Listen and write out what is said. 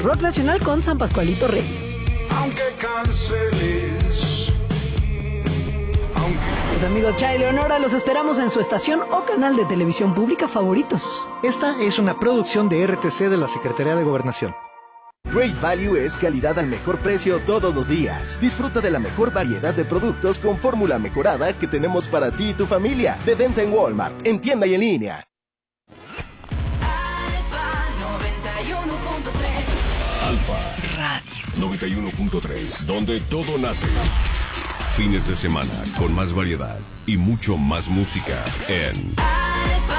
Rock Nacional con San Pascualito Reyes. Aunque canceles, Los amigos Cha y Leonora los esperamos en su estación o canal de televisión pública favoritos. Esta es una producción de RTC de la Secretaría de Gobernación. Great Value es calidad al mejor precio todos los días. Disfruta de la mejor variedad de productos con fórmula mejorada que tenemos para ti y tu familia. De venta en Walmart, en tienda y en línea. Alfa Radio 91.3, donde todo nace. Fines de semana con más variedad y mucho más música en